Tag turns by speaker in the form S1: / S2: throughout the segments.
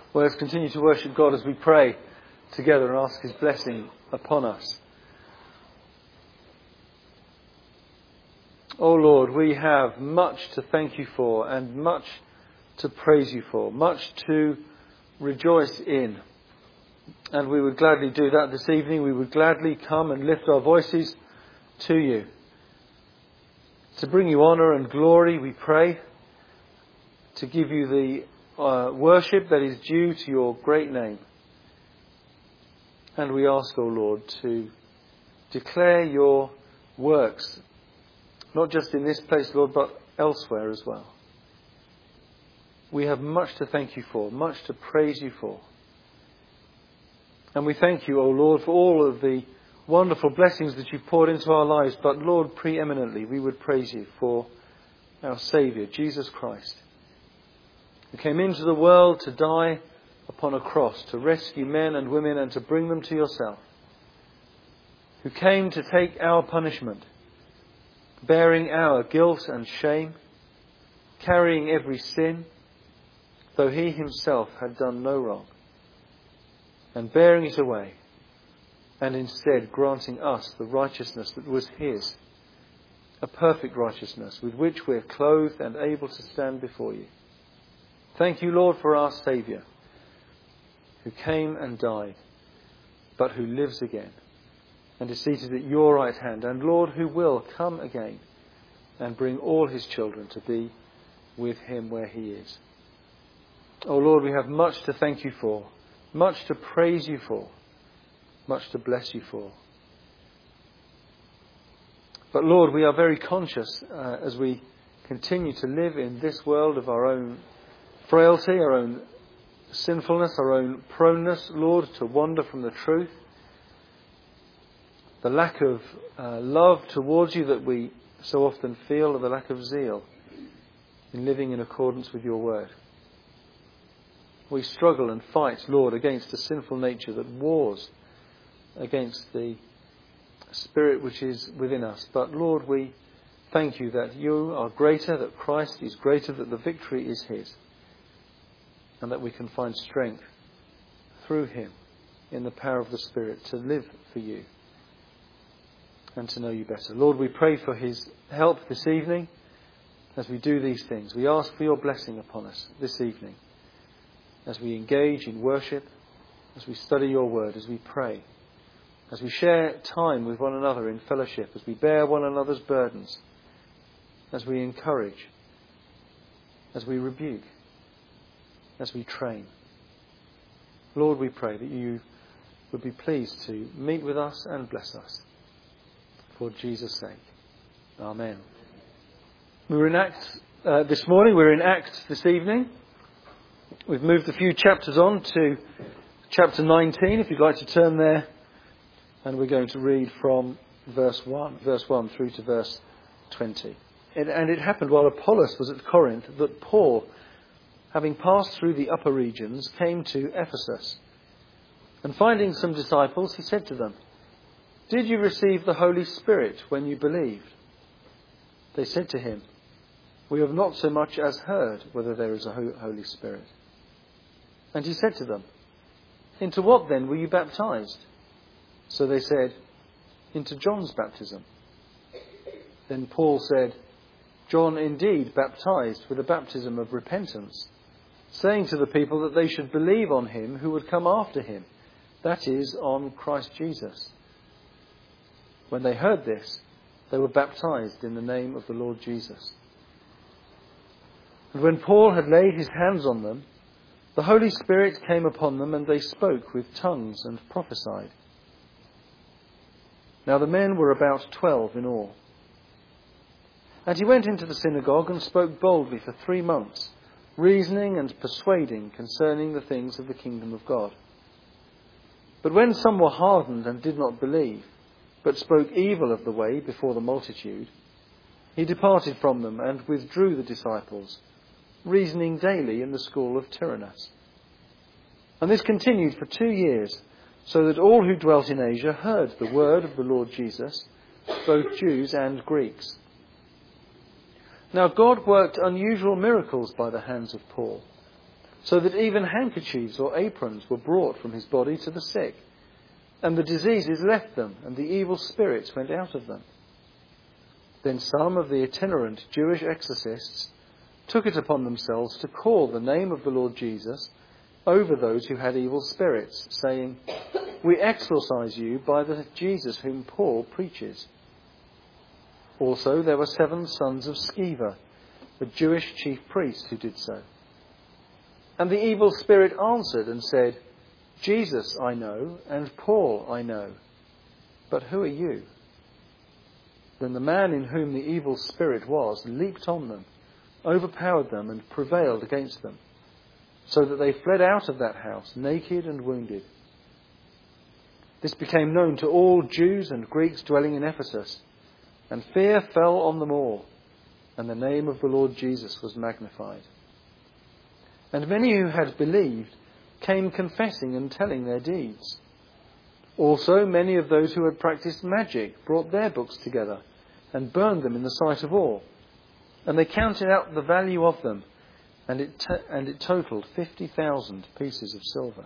S1: Well, let's continue to worship God as we pray together and ask His blessing upon us. Oh Lord, we have much to thank you for and much to praise you for, much to rejoice in. And we would gladly do that this evening. We would gladly come and lift our voices to you. To bring you honour and glory, we pray. To give you the worship that is due to your great name. And we ask, O Lord, to declare your works, not just in this place, Lord, but elsewhere as well. We have much to thank you for, much to praise you for. And we thank you, O Lord, for all of the wonderful blessings that you've poured into our lives. But Lord, preeminently, we would praise you for our Saviour, Jesus Christ, who came into the world to die upon a cross, to rescue men and women and to bring them to yourself. Who came to take our punishment, bearing our guilt and shame, carrying every sin, though he himself had done no wrong, and bearing it away, and instead granting us the righteousness that was his, a perfect righteousness with which we are clothed and able to stand before you. Thank you, Lord, for our Saviour, who came and died, but who lives again, and is seated at your right hand, and Lord, who will come again and bring all his children to be with him where he is. Oh Lord, we have much to thank you for, much to praise you for, much to bless you for. But Lord, we are very conscious as we continue to live in this world of our own frailty, our own sinfulness, our own proneness, Lord, to wander from the truth. The lack of love towards you that we so often feel, or the lack of zeal in living in accordance with your word. We struggle and fight, Lord, against a sinful nature that wars against the spirit which is within us. But Lord, we thank you that you are greater, that Christ is greater, that the victory is his, and that we can find strength through him in the power of the Spirit to live for you and to know you better. Lord, we pray for his help this evening as we do these things. We ask for your blessing upon us this evening as we engage in worship, as we study your word, as we pray, as we share time with one another in fellowship, as we bear one another's burdens, as we encourage, as we rebuke, as we train. Lord, we pray that you would be pleased to meet with us and bless us. For Jesus' sake. Amen. We were in Acts this morning. We're in Acts this evening. We've moved a few chapters on to chapter 19, if you'd like to turn there. And we're going to read from verse 1 through to verse 20. And it happened while Apollos was at Corinth that Paul, having passed through the upper regions, came to Ephesus. And finding some disciples, he said to them, "Did you receive the Holy Spirit when you believed?" They said to him, "We have not so much as heard whether there is a Holy Spirit." And he said to them, "Into what then were you baptized?" So they said, "Into John's baptism." Then Paul said, "John indeed baptized with a baptism of repentance, saying to the people that they should believe on him who would come after him, that is, on Christ Jesus." When they heard this, they were baptized in the name of the Lord Jesus. And when Paul had laid his hands on them, the Holy Spirit came upon them, and they spoke with tongues and prophesied. Now the men were about 12 in all. And he went into the synagogue and spoke boldly for 3 months, reasoning and persuading concerning the things of the kingdom of God. But when some were hardened and did not believe, but spoke evil of the way before the multitude, he departed from them and withdrew the disciples, reasoning daily in the school of Tyrannus. And this continued for 2 years, so that all who dwelt in Asia heard the word of the Lord Jesus, both Jews and Greeks. Now God worked unusual miracles by the hands of Paul, so that even handkerchiefs or aprons were brought from his body to the sick. And the diseases left them, and the evil spirits went out of them. Then some of the itinerant Jewish exorcists took it upon themselves to call the name of the Lord Jesus over those who had evil spirits, saying, "We exorcise you by the Jesus whom Paul preaches." Also there were 7 sons of Sceva, the Jewish chief priest, who did so. And the evil spirit answered and said, "Jesus I know, and Paul I know, but who are you?" Then the man in whom the evil spirit was leaped on them, overpowered them, and prevailed against them, so that they fled out of that house, naked and wounded. This became known to all Jews and Greeks dwelling in Ephesus, and fear fell on them all, and the name of the Lord Jesus was magnified. And many who had believed came confessing and telling their deeds. Also many of those who had practiced magic brought their books together and burned them in the sight of all. And they counted out the value of them, and it totaled 50,000 pieces of silver.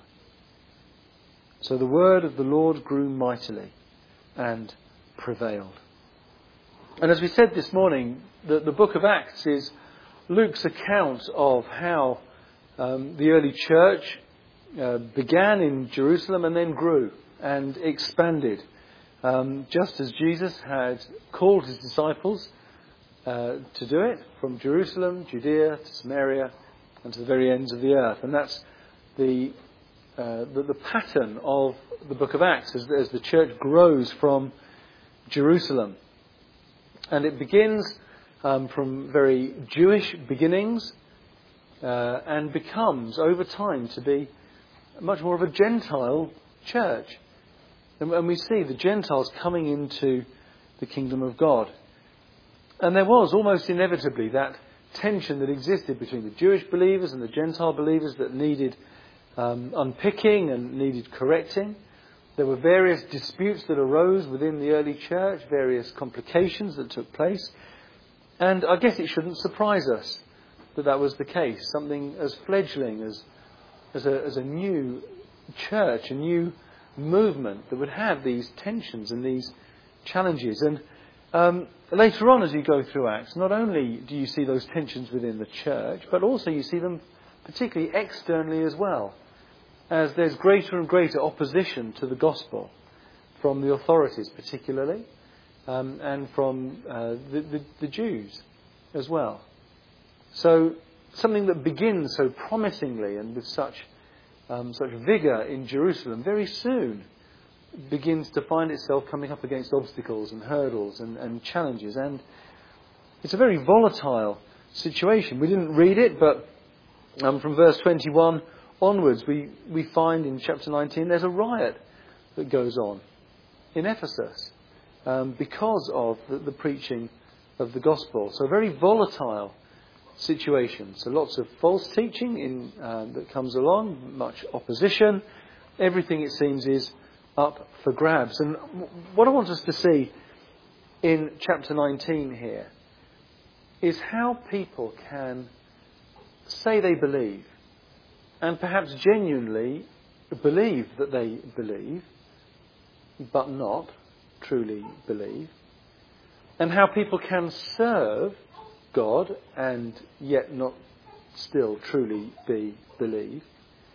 S1: So the word of the Lord grew mightily and prevailed. And as we said this morning, the book of Acts is Luke's account of how the early church began in Jerusalem and then grew and expanded. Just as Jesus had called his disciples to do it, from Jerusalem, Judea to Samaria and to the very ends of the earth. And that's the pattern of the book of Acts as the church grows from Jerusalem. And it begins from very Jewish beginnings and becomes over time to be much more of a Gentile church. And we see the Gentiles coming into the kingdom of God. And there was almost inevitably that tension that existed between the Jewish believers and the Gentile believers that needed unpicking and needed correcting. There were various disputes that arose within the early church, various complications that took place. And I guess it shouldn't surprise us that was the case. Something as fledgling as a new church, a new movement that would have these tensions and these challenges. And later on as you go through Acts, not only do you see those tensions within the church, but also you see them particularly externally as well, as there's greater and greater opposition to the gospel from the authorities particularly, and from the Jews as well. So something that begins so promisingly and with such vigour in Jerusalem very soon begins to find itself coming up against obstacles and hurdles and challenges. And it's a very volatile situation. We didn't read it, but from verse 21 onwards we find in chapter 19 there's a riot that goes on in Ephesus because of the preaching of the gospel. So a very volatile situation. So lots of false teaching that comes along, much opposition. Everything, it seems, is up for grabs. And what I want us to see in chapter 19 here is how people can say they believe, and perhaps genuinely believe that they believe, but not truly believe, and how people can serve God and yet not still truly believe,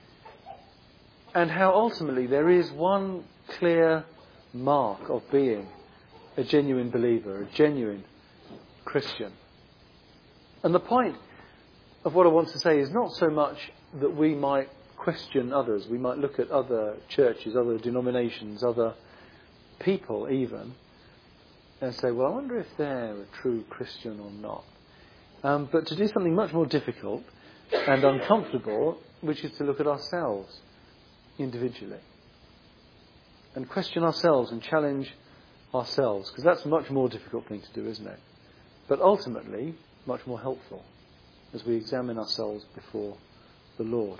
S1: and how ultimately there is one clear mark of being a genuine believer, a genuine Christian. And the point of what I want to say is not so much that we might question others, we might look at other churches, other denominations, other people even, and say, well, I wonder if they're a true Christian or not. But to do something much more difficult and uncomfortable, which is to look at ourselves individually and question ourselves and challenge ourselves, because that's a much more difficult thing to do, isn't it? But ultimately, much more helpful as we examine ourselves before the Lord.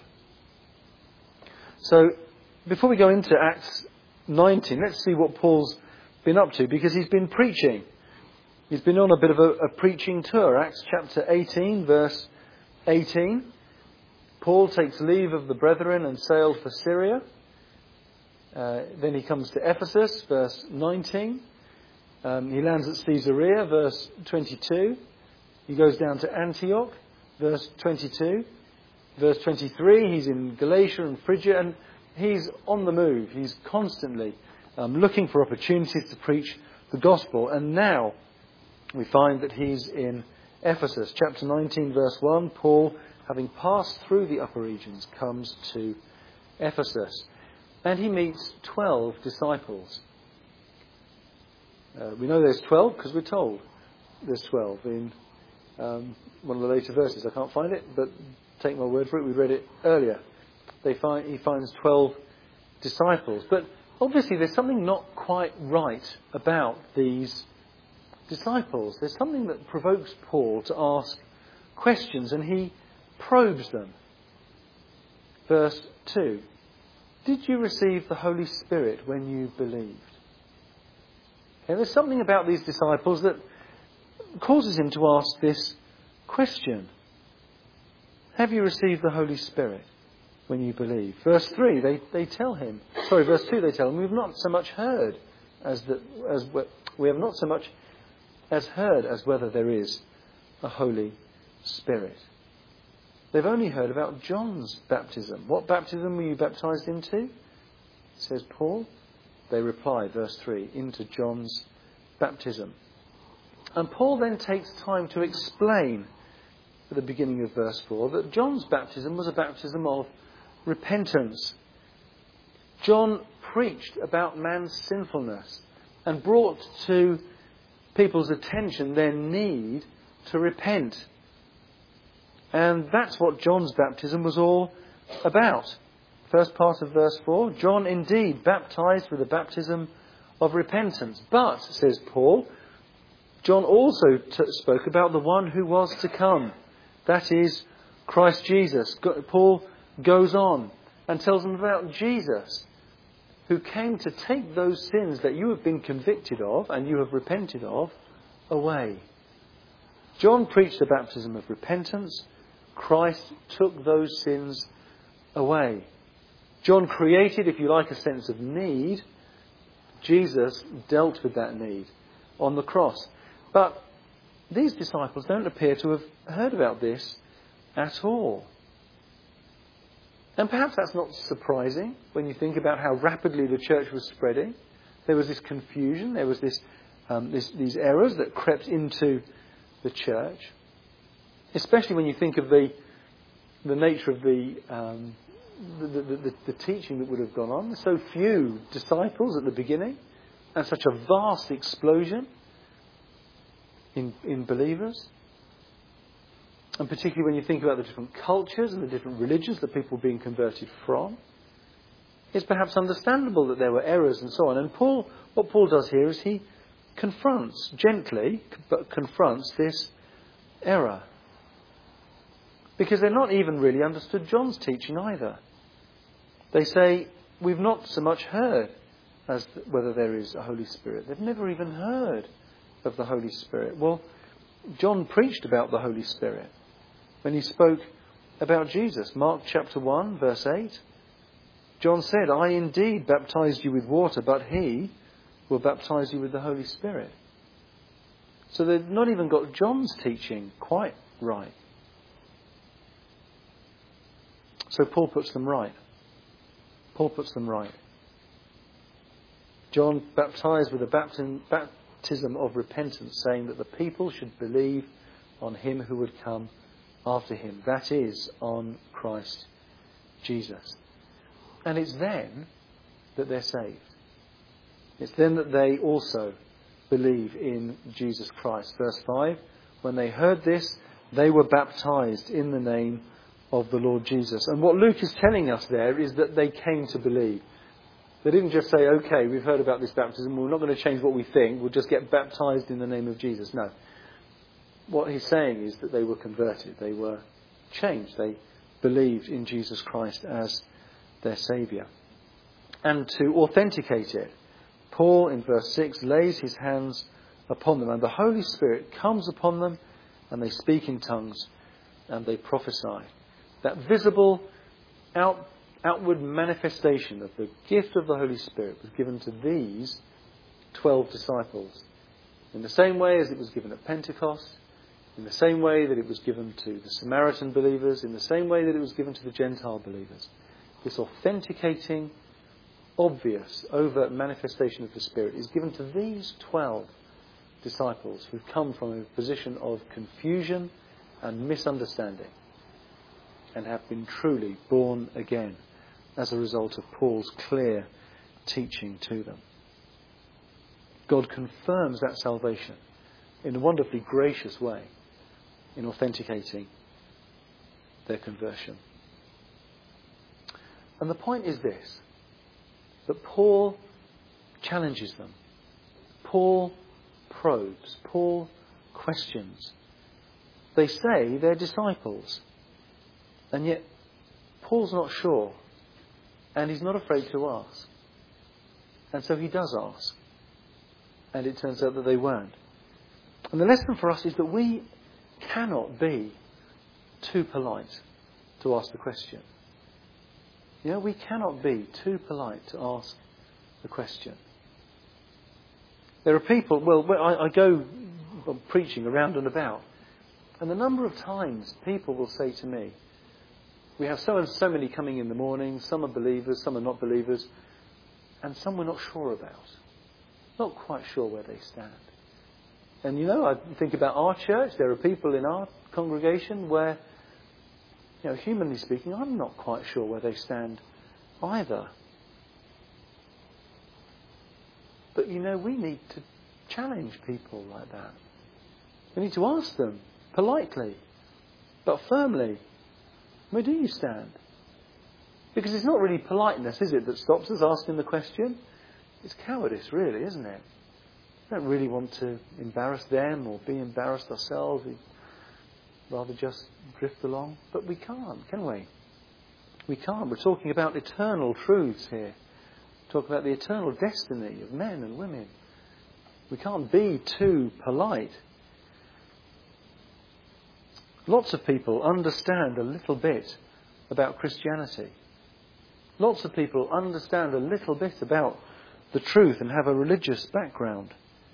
S1: So, before we go into Acts 19, let's see what Paul's been up to, because he's been preaching. He's been on a bit of a preaching tour. Acts chapter 18, verse 18. Paul takes leave of the brethren and sails for Syria. Then he comes to Ephesus, verse 19. He lands at Caesarea, verse 22. He goes down to Antioch, verse 22. Verse 23, he's in Galatia and Phrygia, and he's on the move. He's constantly looking for opportunities to preach the gospel. And now we find that he's in Ephesus. Chapter 19, verse 1, Paul, having passed through the upper regions, comes to Ephesus. And he meets 12 disciples. We know there's 12 because we're told there's 12 in one of the later verses. I can't find it, but take my word for it, we read it earlier. He finds 12 disciples. But obviously there's something not quite right about these disciples. There's something that provokes Paul to ask questions, and he probes them. Verse 2. Did you receive the Holy Spirit when you believed? Okay, there's something about these disciples that causes him to ask this question. Have you received the Holy Spirit when you believe? Verse 3, they tell him. Verse 2, they tell him, we've not so much heard we have not so much as heard as whether there is a Holy Spirit. They've only heard about John's baptism. What baptism were you baptized into? Says Paul. They reply, verse 3, into John's baptism. And Paul then takes time to explain at the beginning of verse 4 that John's baptism was a baptism of repentance. John preached about man's sinfulness and brought to people's attention their need to repent. And that's what John's baptism was all about. First part of verse 4, John indeed baptized with a baptism of repentance. But, says Paul, John also spoke about the one who was to come. That is Christ Jesus. Paul goes on and tells them about Jesus, who came to take those sins that you have been convicted of and you have repented of away. John preached a baptism of repentance. Christ took those sins away. John created, if you like, a sense of need. Jesus dealt with that need on the cross. But these disciples don't appear to have heard about this at all. And perhaps that's not surprising when you think about how rapidly the church was spreading. There was this confusion, there was these errors that crept into the church. Especially when you think of the nature of the teaching that would have gone on. So few disciples at the beginning, and such a vast explosion in believers. And particularly when you think about the different cultures and the different religions that people were being converted from, it's perhaps understandable that there were errors and so on. And what Paul does here is he confronts, gently, but confronts this error. Because they're not even really understood John's teaching either. They say, we've not so much heard as whether there is a Holy Spirit. They've never even heard of the Holy Spirit. Well, John preached about the Holy Spirit when he spoke about Jesus. Mark chapter 1, verse 8. John said, I indeed baptized you with water, but he will baptize you with the Holy Spirit. So they've not even got John's teaching quite right. So Paul puts them right. John baptized with a baptism of repentance, saying that the people should believe on him who would come after him. That is, on Christ Jesus. And it's then that they're saved. It's then that they also believe in Jesus Christ. Verse 5, when they heard this, they were baptized in the name of the Lord Jesus. And what Luke is telling us there is that they came to believe. They didn't just say, okay, we've heard about this baptism, we're not going to change what we think, we'll just get baptized in the name of Jesus. No. What he's saying is that they were converted, they were changed, they believed in Jesus Christ as their Saviour. And to authenticate it, Paul in verse 6 lays his hands upon them, and the Holy Spirit comes upon them, and they speak in tongues, and they prophesy. That visible outward manifestation of the gift of the Holy Spirit was given to these 12 disciples in the same way as it was given at Pentecost, in the same way that it was given to the Samaritan believers, in the same way that it was given to the Gentile believers. This authenticating, obvious, overt manifestation of the Spirit is given to these 12 disciples who've come from a position of confusion and misunderstanding and have been truly born again as a result of Paul's clear teaching to them. God confirms that salvation in a wonderfully gracious way in authenticating their conversion. And the point is this, that Paul challenges them. Paul probes. Paul questions. They say they're disciples. And yet Paul's not sure. And he's not afraid to ask. And so he does ask. And it turns out that they weren't. And the lesson for us is that we cannot be too polite to ask the question. You know, we cannot be too polite to ask the question. There are people, I go preaching around and about, and the number of times people will say to me, we have so and so many coming in the morning, some are believers, some are not believers, and some we're not sure about. Not quite sure where they stand. And you know, I think about our church, there are people in our congregation where, you know, humanly speaking, I'm not quite sure where they stand either. But you know, we need to challenge people like that. We need to ask them politely, but firmly, where do you stand? Because it's not really politeness, is it, that stops us asking the question? It's cowardice, really, isn't it? We don't really want to embarrass them or be embarrassed ourselves. We'd rather just drift along. But we can't, can we? We can't. We're talking about eternal truths here. We're talking about the eternal destiny of men and women. We can't be too polite. Lots of people understand a little bit about Christianity. Lots of people understand a little bit about the truth and have a religious background.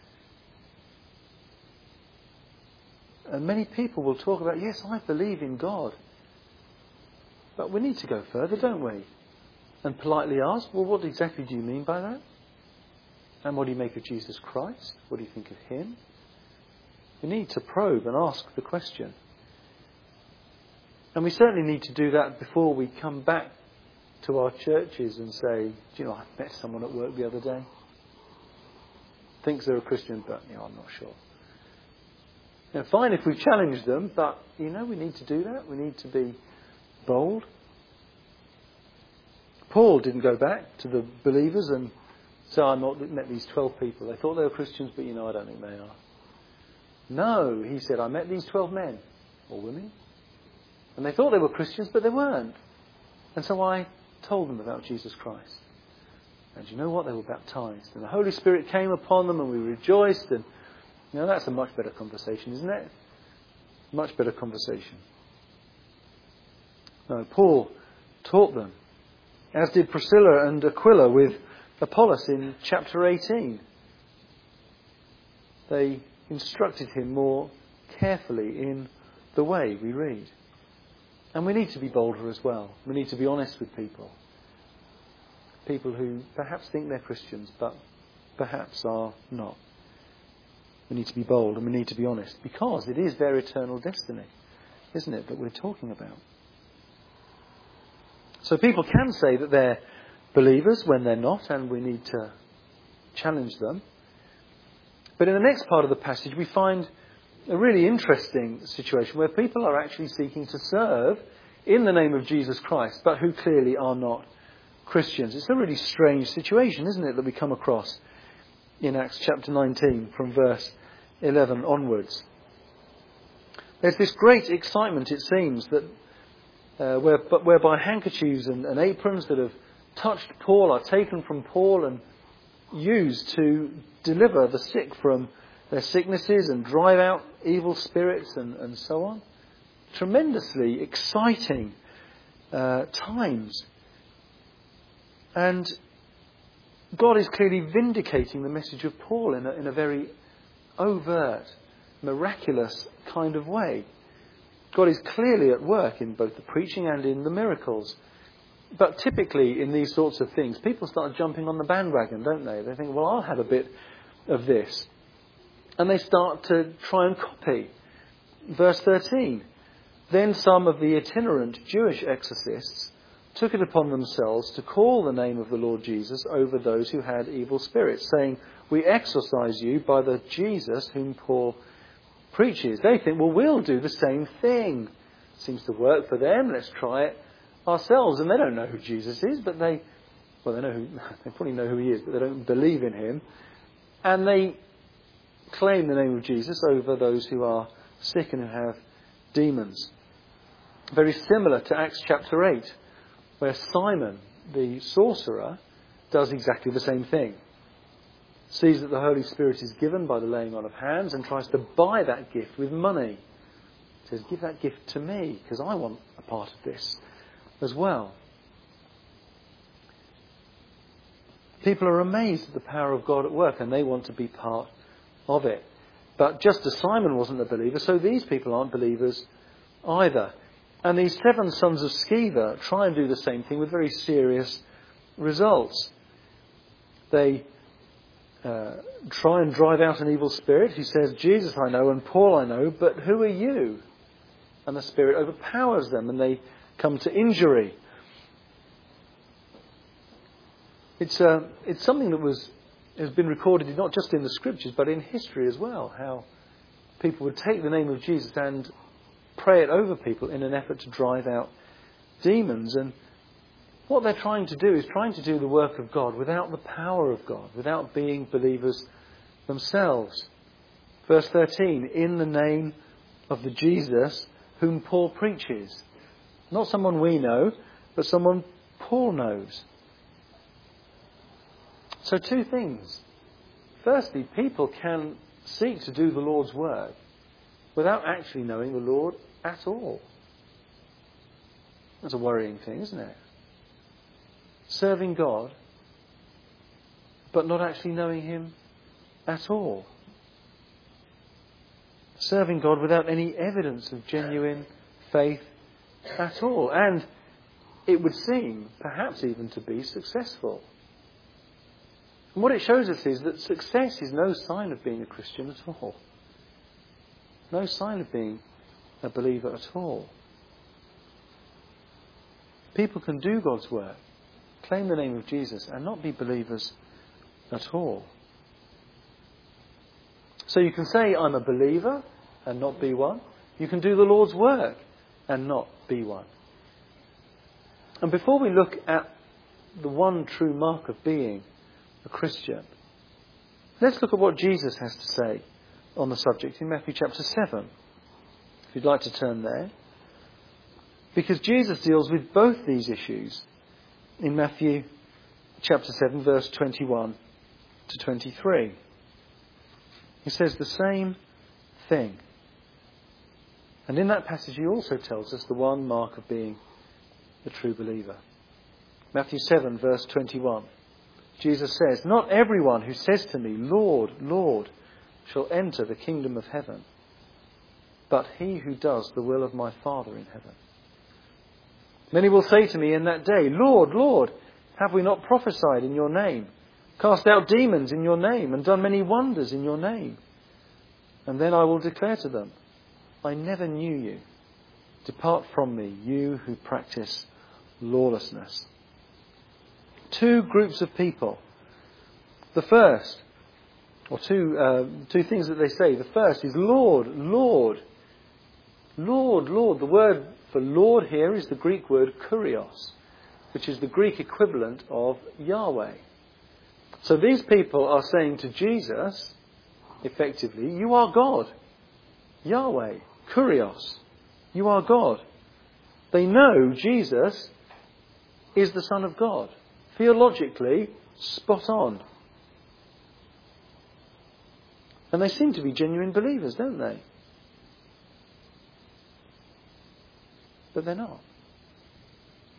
S1: And many people will talk about, yes, I believe in God. But we need to go further, don't we? And politely ask, well, what exactly do you mean by that? And what do you make of Jesus Christ? What do you think of him? We need to probe and ask the question. And we certainly need to do that before we come back to our churches and say, do you know, I met someone at work the other day. Thinks they're a Christian, but you know, I'm not sure. Now, fine if we challenge them, but you know, we need to do that. We need to be bold. Paul didn't go back to the believers and say, I met these 12 people. They thought they were Christians, but you know, I don't think they are. No, he said, I met these 12 men or women. And they thought they were Christians, but they weren't. And so I told them about Jesus Christ. And you know what? They were baptized. And the Holy Spirit came upon them and we rejoiced. And you know, that's a much better conversation, isn't it? Much better conversation. No, Paul taught them, as did Priscilla and Aquila with Apollos in chapter 18. They instructed him more carefully in the way we read. And we need to be bolder as well. We need to be honest with people. People who perhaps think they're Christians, but perhaps are not. We need to be bold and we need to be honest, because it is their eternal destiny, isn't it, that we're talking about. So people can say that they're believers when they're not, and we need to challenge them. But in the next part of the passage, we find a really interesting situation where people are actually seeking to serve in the name of Jesus Christ, but who clearly are not Christians. It's a really strange situation, isn't it, that we come across in Acts chapter 19 from verse 11 onwards. There's this great excitement, it seems, that whereby handkerchiefs and aprons that have touched Paul are taken from Paul and used to deliver the sick from their sicknesses and drive out evil spirits and so on. Tremendously exciting times. And God is clearly vindicating the message of Paul in a very overt, miraculous kind of way. God is clearly at work in both the preaching and in the miracles. But typically in these sorts of things, people start jumping on the bandwagon, don't they? They think, well, I'll have a bit of this. And they start to try and copy. Verse 13. Then some of the itinerant Jewish exorcists took it upon themselves to call the name of the Lord Jesus over those who had evil spirits, saying, we exorcise you by the Jesus whom Paul preaches. They think, well, we'll do the same thing. Seems to work for them. Let's try it ourselves. And they don't know who Jesus is, but they probably know who he is, but they don't believe in him. And they claim the name of Jesus over those who are sick and who have demons. Very similar to Acts chapter 8, where Simon, the sorcerer, does exactly the same thing. Sees that the Holy Spirit is given by the laying on of hands and tries to buy that gift with money. Says, give that gift to me, because I want a part of this as well. People are amazed at the power of God at work, and they want to be part of it. But just as Simon wasn't a believer, so these people aren't believers either. And these 7 sons of Sceva try and do the same thing with very serious results. They try and drive out an evil spirit who says, Jesus I know and Paul I know, but who are you? And the spirit overpowers them and they come to injury. It's something that has been recorded not just in the scriptures but in history as well, how people would take the name of Jesus and pray it over people in an effort to drive out demons. And what they're trying to do is trying to do the work of God without the power of God, without being believers themselves. Verse 13, in the name of the Jesus whom Paul preaches. Not someone we know, but someone Paul knows. So 2 things. Firstly, people can seek to do the Lord's work without actually knowing the Lord at all. That's a worrying thing, isn't it? Serving God, but not actually knowing him at all. Serving God without any evidence of genuine faith at all. And it would seem, perhaps even to be successful. And what it shows us is that success is no sign of being a Christian at all. No sign of being a believer at all. People can do God's work, claim the name of Jesus, and not be believers at all. So you can say, I'm a believer, and not be one. You can do the Lord's work, and not be one. And before we look at the one true mark of being a Christian, let's look at what Jesus has to say on the subject in Matthew chapter 7. If you'd like to turn there. Because Jesus deals with both these issues in Matthew chapter 7, verse 21 to 23. He says the same thing. And in that passage he also tells us the one mark of being a true believer. Matthew 7, verse 21. Jesus says, not everyone who says to me, Lord, Lord, shall enter the kingdom of heaven, but he who does the will of my Father in heaven. Many will say to me in that day, Lord, Lord, have we not prophesied in your name, cast out demons in your name, and done many wonders in your name? And then I will declare to them, I never knew you. Depart from me, you who practice lawlessness. 2 groups of people. The first, or two things that they say. The first is Lord, Lord. Lord, Lord. The word for Lord here is the Greek word kurios, which is the Greek equivalent of Yahweh. So these people are saying to Jesus, effectively, you are God. Yahweh, kurios. You are God. They know Jesus is the Son of God. Theologically, spot on. And they seem to be genuine believers, don't they? But they're not.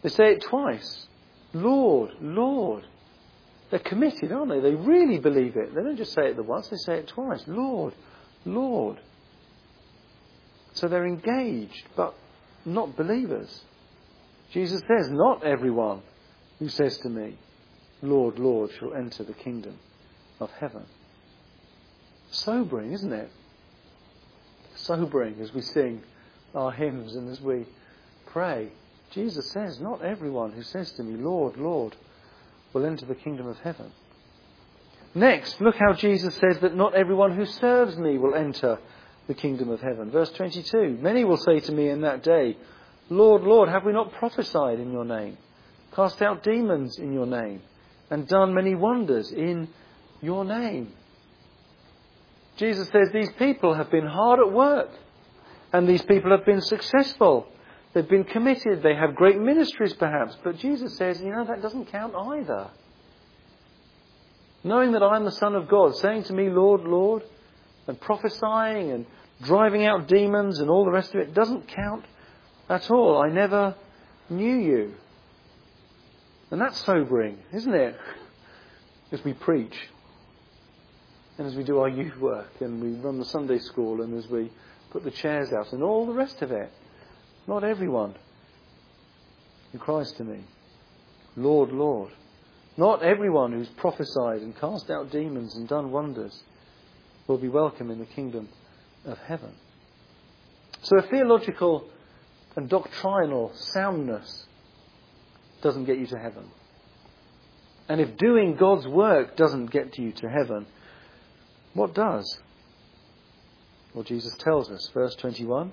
S1: They say it twice. Lord, Lord. They're committed, aren't they? They really believe it. They don't just say it the once, they say it twice. Lord, Lord. So they're engaged, but not believers. Jesus says, not everyone who says to me, Lord, Lord, shall enter the kingdom of heaven. Sobering, isn't it? Sobering as we sing our hymns and as we pray. Jesus says, not everyone who says to me, Lord, Lord, will enter the kingdom of heaven. Next, look how Jesus says that not everyone who serves me will enter the kingdom of heaven. Verse 22, many will say to me in that day, Lord, Lord, have we not prophesied in your name, cast out demons in your name, and done many wonders in your name? Jesus says these people have been hard at work, and these people have been successful. They've been committed. They have great ministries perhaps. But Jesus says, that doesn't count either. Knowing that I am the Son of God, saying to me, Lord, Lord, and prophesying and driving out demons and all the rest of it, doesn't count at all. I never knew you. And that's sobering, isn't it? As we preach, and as we do our youth work, and we run the Sunday school, and as we put the chairs out, and all the rest of it. Not everyone who cries to me, Lord, Lord. Not everyone who's prophesied and cast out demons and done wonders will be welcome in the kingdom of heaven. So a theological and doctrinal soundness doesn't get you to heaven. And if doing God's work doesn't get you to heaven, what does? Well, Jesus tells us, verse 21,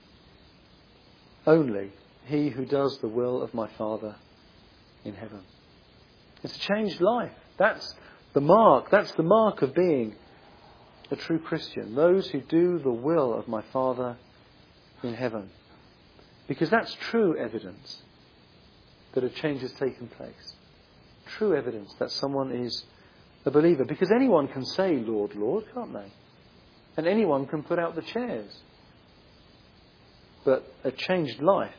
S1: only he who does the will of my Father in heaven. It's a changed life. That's the mark. That's the mark of being a true Christian. Those who do the will of my Father in heaven. Because that's true evidence that a change has taken place. True evidence that someone is a believer. Because anyone can say, Lord, Lord, can't they? And anyone can put out the chairs. But a changed life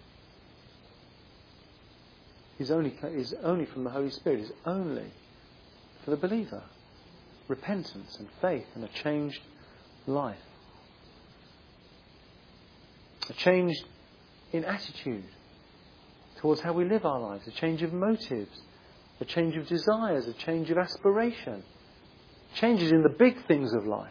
S1: is only from the Holy Spirit, is only for the believer. Repentance and faith and a changed life. A change in attitude towards how we live our lives. A change of motives. A change of desires. A change of aspiration. Changes in the big things of life.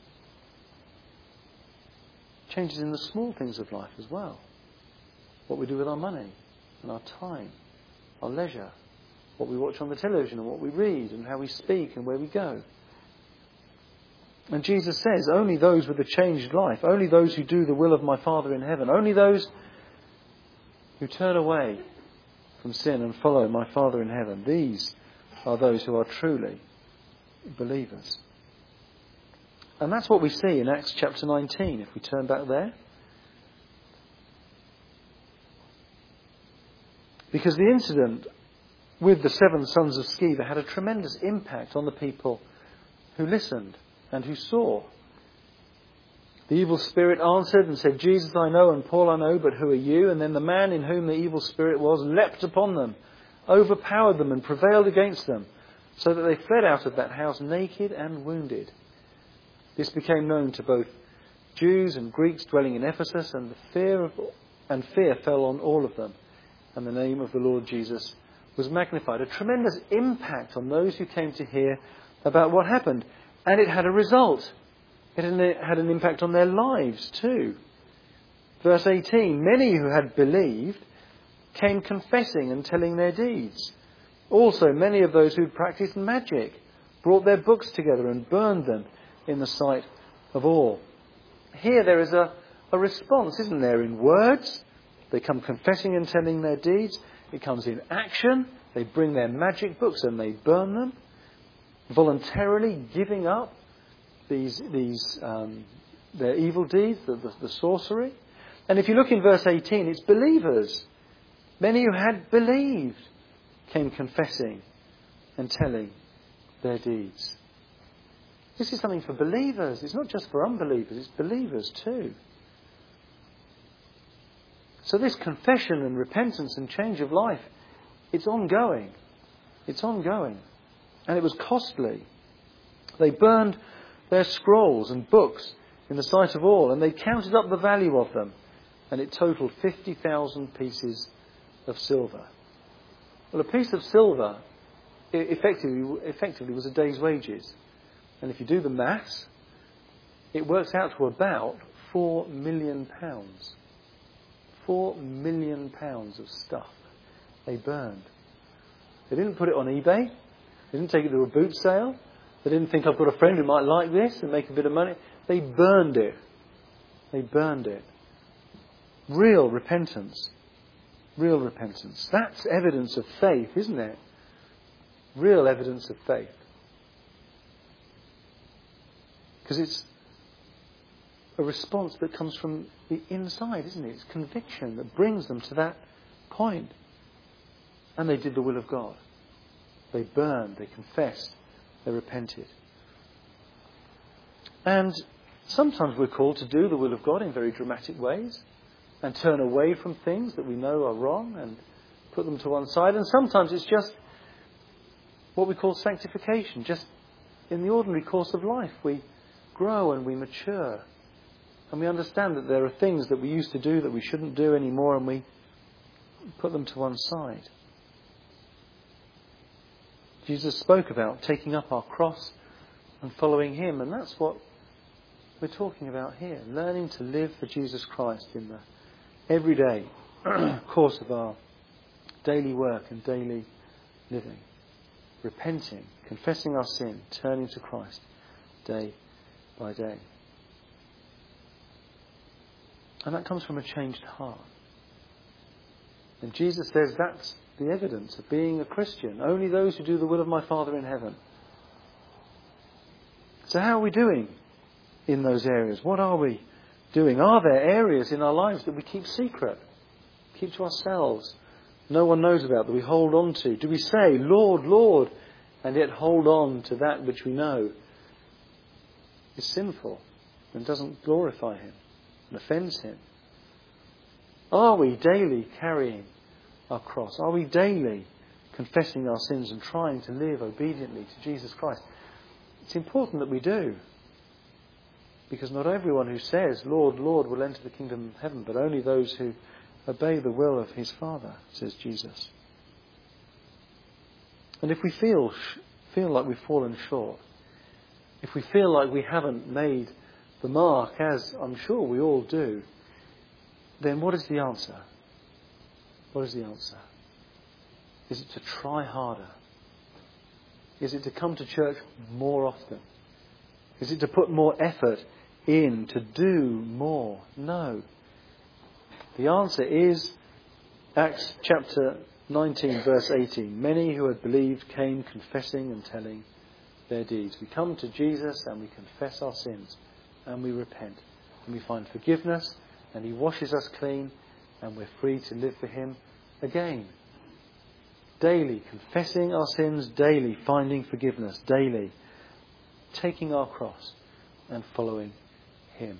S1: Changes in the small things of life as well. What we do with our money and our time, our leisure, what we watch on the television and what we read and how we speak and where we go. And Jesus says, only those with a changed life, only those who do the will of my Father in heaven, only those who turn away from sin and follow my Father in heaven, these are those who are truly believers. And that's what we see in Acts chapter 19, if we turn back there. Because the incident with the 7 sons of Sceva had a tremendous impact on the people who listened and who saw. The evil spirit answered and said, Jesus I know and Paul I know, but who are you? And then the man in whom the evil spirit was leapt upon them, overpowered them and prevailed against them, so that they fled out of that house naked and wounded. This became known to both Jews and Greeks dwelling in Ephesus, and fear fell on all of them. And the name of the Lord Jesus was magnified. A tremendous impact on those who came to hear about what happened. And it had a result. It had an impact on their lives too. Verse 18, many who had believed came confessing and telling their deeds. Also, many of those who practiced magic brought their books together and burned them in the sight of all. Here there is a response, isn't there, in words. They come confessing and telling their deeds. It comes in action. They bring their magic books and they burn them, voluntarily giving up their evil deeds, the sorcery. And if you look in verse 18, it's believers. Many who had believed came confessing and telling their deeds. This is something for believers. It's not just for unbelievers, it's believers too. So this confession and repentance and change of life, it's ongoing. It's ongoing. And it was costly. They burned their scrolls and books in the sight of all, and they counted up the value of them, and it totaled 50,000 pieces of silver. Well, a piece of silver effectively was a day's wages. And if you do the maths, it works out to about £4 million. £4 million of stuff they burned. They didn't put it on eBay. They didn't take it to a boot sale. They didn't think, I've got a friend who might like this and make a bit of money. They burned it. They burned it. Real repentance. Real repentance. That's evidence of faith, isn't it? Real evidence of faith. Because it's a response that comes from the inside, isn't it? It's conviction that brings them to that point. And they did the will of God. They burned, they confessed, they repented. And sometimes we're called to do the will of God in very dramatic ways and turn away from things that we know are wrong and put them to one side. And sometimes it's just what we call sanctification. Just in the ordinary course of life, we grow and we mature. And we understand that there are things that we used to do that we shouldn't do anymore, and we put them to one side. Jesus spoke about taking up our cross and following Him, and that's what we're talking about here. Learning to live for Jesus Christ in the everyday course of our daily work and daily living. Repenting, confessing our sin, turning to Christ day by day. And that comes from a changed heart. And Jesus says that's the evidence of being a Christian. Only those who do the will of my Father in heaven. So how are we doing in those areas? What are we doing? Are there areas in our lives that we keep secret? Keep to ourselves? No one knows about, that we hold on to? Do we say, Lord, Lord, and yet hold on to that which we know is sinful and doesn't glorify Him and offends Him? Are we daily carrying our cross? Are we daily confessing our sins and trying to live obediently to Jesus Christ? It's important that we do. Because not everyone who says, Lord, Lord, will enter the kingdom of heaven, but only those who obey the will of His Father, says Jesus. And if we feel like we've fallen short, if we feel like we haven't made the mark, as I'm sure we all do, then what is the answer? What is the answer? Is it to try harder? Is it to come to church more often? Is it to put more effort in, to do more? No. The answer is Acts chapter 19, verse 18. Many who had believed came confessing and telling their deeds. We come to Jesus and we confess our sins and we repent. And we find forgiveness and He washes us clean and we're free to live for Him again. Daily confessing our sins, daily finding forgiveness, daily taking our cross and following Him.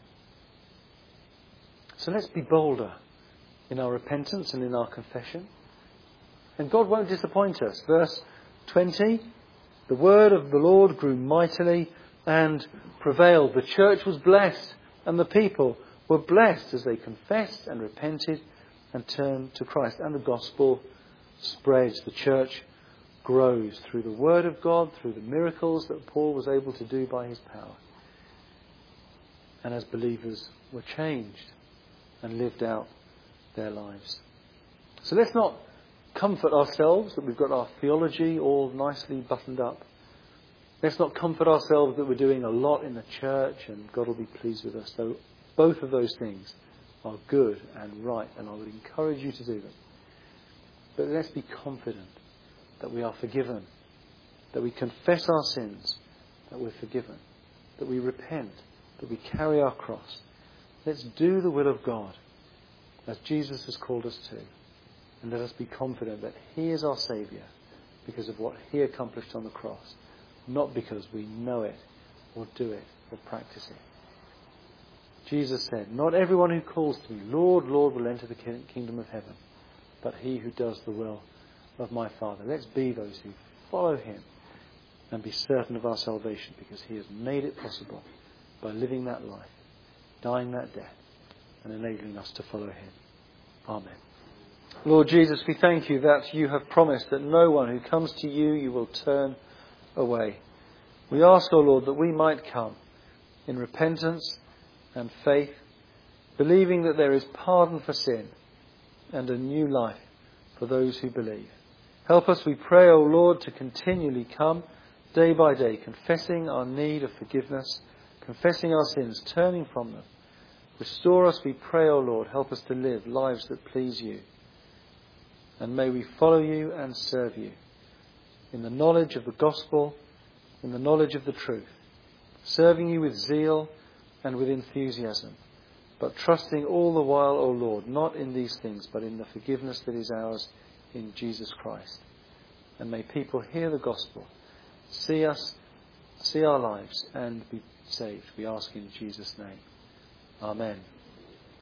S1: So let's be bolder in our repentance and in our confession. And God won't disappoint us. Verse 20, the word of the Lord grew mightily and prevailed. The church was blessed and the people were blessed as they confessed and repented and turned to Christ. And the gospel spreads. The church grows through the word of God, through the miracles that Paul was able to do by his power. And as believers were changed and lived out their lives. So let's not comfort ourselves that we've got our theology all nicely buttoned up. Let's not comfort ourselves that we're doing a lot in the church and God will be pleased with us. Though both of those things are good and right, and I would encourage you to do them. But let's be confident that we are forgiven, that we confess our sins, that we're forgiven, that we repent, that we carry our cross. Let's do the will of God as Jesus has called us to. And let us be confident that He is our Saviour because of what He accomplished on the cross, not because we know it or do it or practice it. Jesus said, "Not everyone who calls to me, Lord, Lord, will enter the kingdom of heaven, but he who does the will of my Father." Let's be those who follow him and be certain of our salvation, because he has made it possible by living that life, dying that death, and enabling us to follow him. Amen. Lord Jesus, we thank you that you have promised that no one who comes to you, you will turn away. We ask, O Lord, that we might come in repentance and faith, believing that there is pardon for sin and a new life for those who believe. Help us, we pray, O Lord, to continually come day by day, confessing our need of forgiveness, confessing our sins, turning from them. Restore us, we pray, O Lord. Help us to live lives that please you. And may we follow you and serve you in the knowledge of the gospel, in the knowledge of the truth, serving you with zeal and with enthusiasm, but trusting all the while, O Lord, not in these things, but in the forgiveness that is ours in Jesus Christ. And may people hear the gospel, see us, see our lives, and be saved. We ask in Jesus' name. Amen.